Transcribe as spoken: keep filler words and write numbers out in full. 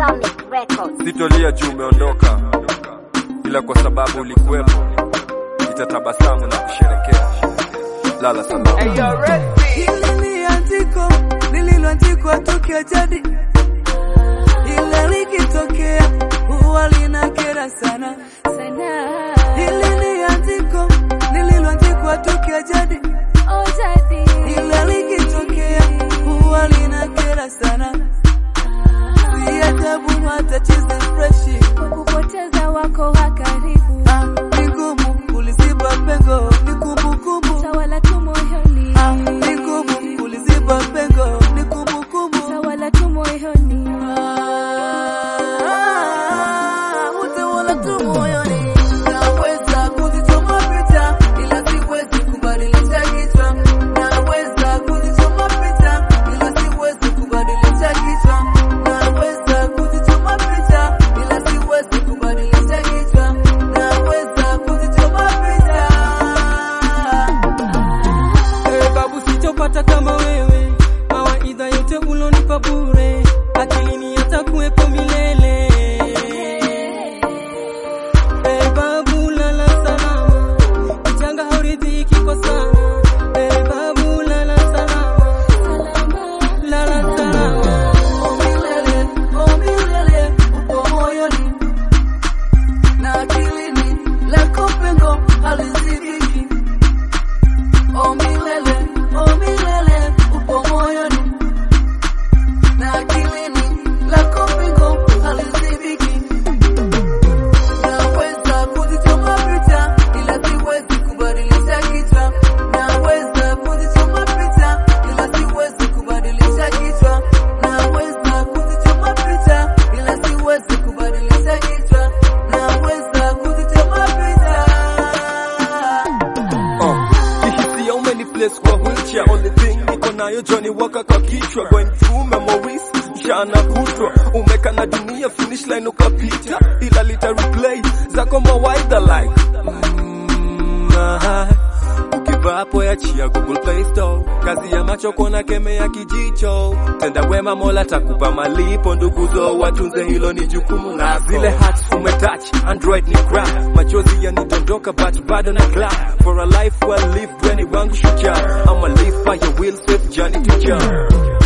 Sonic Records. Sitolia juu umeondoka, ila kwa sababu ulikuwepo nitatabasamu na kusherekea. Lala salama. Hey, you're ready. Hili ni andiko lililoandikwa tokea jadi, ila likitokea huwa linakera sana sana. Hili ni andiko lililoandikwa tokea jadi, oh jadi, ila likitokea huwa linakera sana. Si ajabu hata chizi freshi kupoteza wako wa karibu. Ah, ni ngumu kuliziba pengo, ni kumbukumbu tawala tu moyoni. Ah, ni ngumu kuliziba pengo, ni kumbukumbu tawala tu moyoni. Ah, utawala tu moyoni. Naweza kuzichoma picha, ila siwezi kubadilisha kichwa. Naweza kuzichoma picha, ila siwezi kubadilisha kichwa. Naweza kuzichoma picha, ila siwezi kubadilisha kichwa. Naweza kuzichoma picha. Hey, babu sitopata kama wewe, mawaidha yote ulonipa bure, akilini yatakuwepo milele. Hey, babu lala salama, mchanga hauridhiki kwa sana. Hey, babu lala salama, lala salama. Oh milele, oh milele, upo moyoni na akilini, lako pengo halizibiki. Oh milele, oh milele, upo moyoni na akilini, lako pengo halizibiki. Naweza kuzichoma picha, ila siwezi kubadilisha kichwa. Naweza kuzichoma picha, ila siwezi kubadilisha kichwa. Naweza kuzichoma picha, ila siwezi kubadilisha kichwa. Naweza kuzichoma picha. Oh, kihisia umeniplace kwa wheelchair. Only thing niko nayo Johnny Walker kwa kichwa. Going through memories, mchana kutwa umekana dunia, finish line ukapita, ila lita replay zako mawaidha like mm, ah, ukivaa hapo ya chia Google Play Store, kazi ya macho kona keme ya kijicho, tenda wema Mola takupa malipo, ndugu zo watunze, hilo ni jukumu lako. Zile hats umetouch, Android ni crap, machozi yanidondoka but bado na clap. For a life well lived, weni wangu shujaa, I'ma live by your will, safe journey to jump.